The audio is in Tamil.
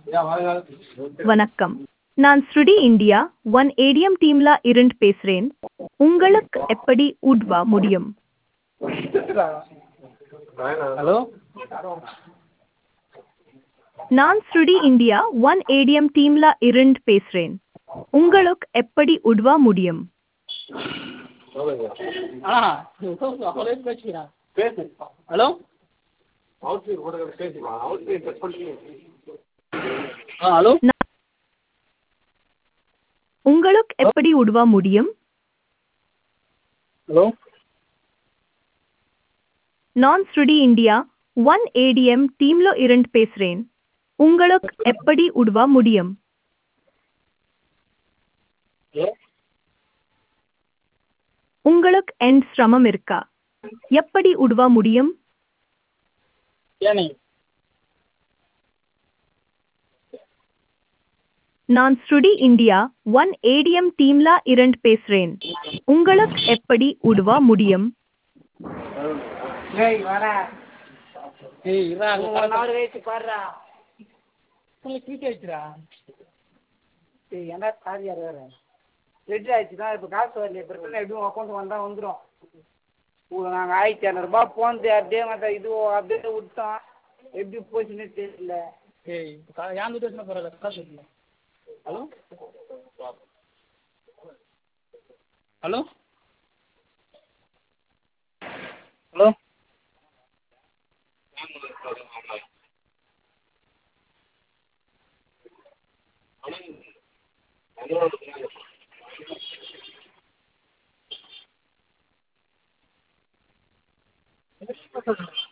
வணக்கம். நான் ஸ்ருடி இந்தியா ஒன் ஏடிஎம் டீம்ல இருந்து பேசுறேன். உங்களுக்கு எப்படி உதவ முடியும்? ஹலோ நான் ஸ்ருடி இந்தியா ஒன் ஏடிஎம் டீம்ல இருந்து பேசுறேன். உங்களுக்கு எப்படி உதவ முடியும்? ஆ பேசுகிறேன் பேசு ஹலோ ஹலோ உங்களுக்கு எப்படி உதவ முடியும்? ஹலோ நான் ஸ்ருடி இந்தியா ஒன் ஏடிஎம் டீம்ல இருந்து பேசுறேன். உங்களுக்கு எப்படி உதவ முடியும்? ஹலோ உங்களுக்கு என் சிரமம் இருக்கா? எப்படி உதவ முடியும்? ஏனி நான் ஸ்ருடி இந்தியா ஒன் ஏடிஎம் டீம்ல இருந்து பேசுறேன். உங்களுக்கு எப்படி உதவ முடியும்? ஏய் வாடா ஏய் இரா 1 hour வெயிட் பாருடா உங்களுக்கு ட்வீட் ஆயிடுச்சுடா ஏய் என்ன காரியா வேற ரெடி ஆயிடுச்சுடா இப்போ காசு வரல பிரச்சனை எப்படியும் அக்கௌண்ட் வந்தால் வந்துடும் நாங்கள் 1200 போனது அப்படியே மற்ற இது அப்படியே விட்டோம் எப்படி போச்சுன்னே தெரியல ஏய் ஏன் வீட்டு பரவாயில்ல காசு இல்லை ஹலோ ஹலோ ஹலோ